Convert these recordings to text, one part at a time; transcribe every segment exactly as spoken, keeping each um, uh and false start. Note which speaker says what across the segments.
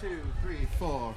Speaker 1: two, three, four.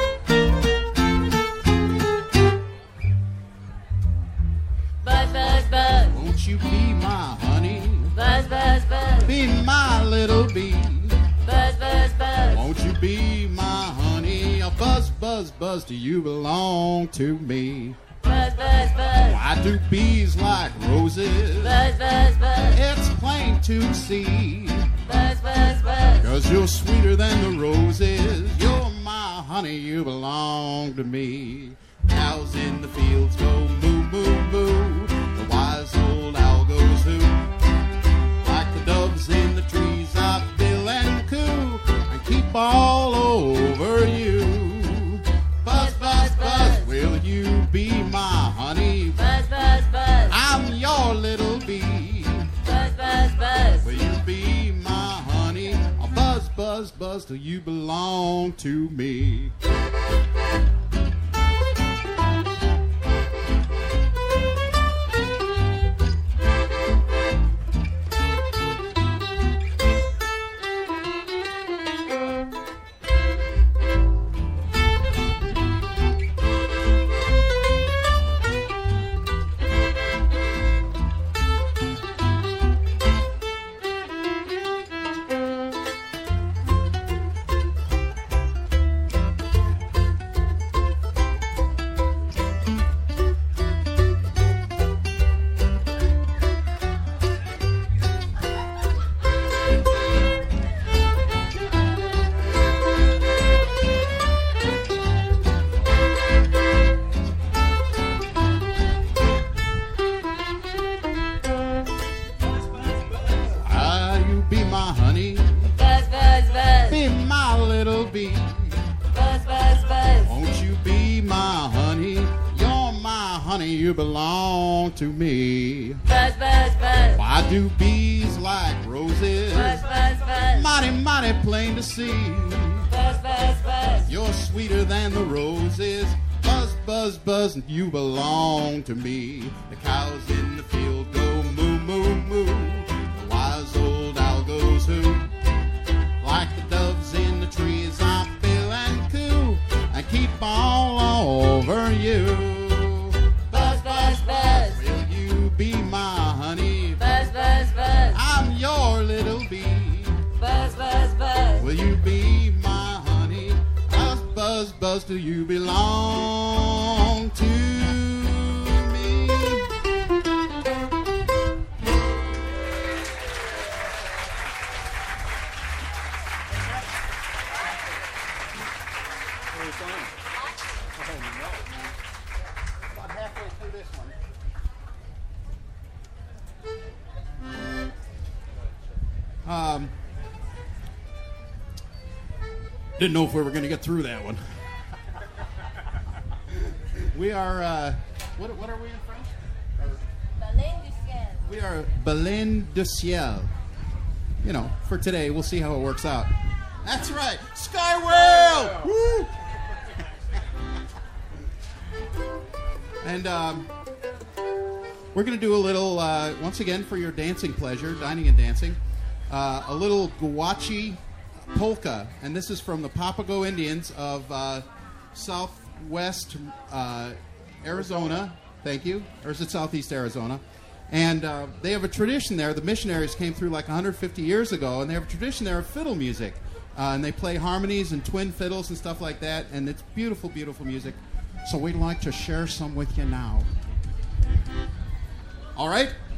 Speaker 2: Buzz, buzz, buzz.
Speaker 1: Won't you be my honey?
Speaker 2: Buzz, buzz, buzz.
Speaker 1: Be my little bee.
Speaker 2: Buzz, buzz, buzz.
Speaker 1: Won't you be my honey? A buzz, buzz, buzz, do you belong to me?
Speaker 2: Buzz, buzz, buzz.
Speaker 1: Why do bees like roses?
Speaker 2: Buzz, buzz, buzz.
Speaker 1: It's plain to see.
Speaker 2: Buzz, buzz, buzz.
Speaker 1: Cause you're sweeter than the roses. You're my honey, you belong to me. Cows in the fields go moo, moo, moo. The wise old owl goes hoo. Like the doves in the trees I bill and coo. And keep all over you. Buzz, buzz, buzz, will you be my honey?
Speaker 2: Buzz, buzz, buzz.
Speaker 1: I'm your little bee.
Speaker 2: Buzz, buzz, buzz.
Speaker 1: Will you be my honey? I'll buzz, buzz, buzz till you belong to me. You belong to me.
Speaker 2: Buzz, buzz, buzz.
Speaker 1: Why do bees like roses?
Speaker 2: Buzz, buzz, buzz.
Speaker 1: Mighty, mighty plain to see.
Speaker 2: Buzz, buzz, buzz.
Speaker 1: You're sweeter than the roses. Buzz, buzz, buzz, and you belong to me. The cows in the field go moo, moo, moo. The wise old owl goes hoo. Like the doves in the trees, I bill and coo. I keep all over you.
Speaker 2: Buzz, buzz, buzz.
Speaker 1: Will you be my honey?
Speaker 2: Buzz, buzz, buzz.
Speaker 1: I'm your little bee.
Speaker 2: Buzz, buzz, buzz.
Speaker 1: Will you be my honey? Buzz, buzz, buzz, do you belong to me? About halfway through this one. Um, didn't know if we were going to get through that one. We are, uh, what, what are we in French?
Speaker 2: Baleine du ciel.
Speaker 1: We are Baleine du Ciel. You know, for today, we'll see how it works out. That's right, Sky Whale! Woo! And um, we're going to do a little, uh, once again, for your dancing pleasure, dining and dancing, uh, a little guachi polka. And this is from the Papago Indians of uh, southwest uh, Arizona. Thank you. Or is it southeast Arizona? And uh, they have a tradition there. The missionaries came through like one hundred fifty years ago, and they have a tradition there of fiddle music. Uh, and they play harmonies and twin fiddles and stuff like that. And it's beautiful, beautiful music. So we'd like to share some with you now. All right?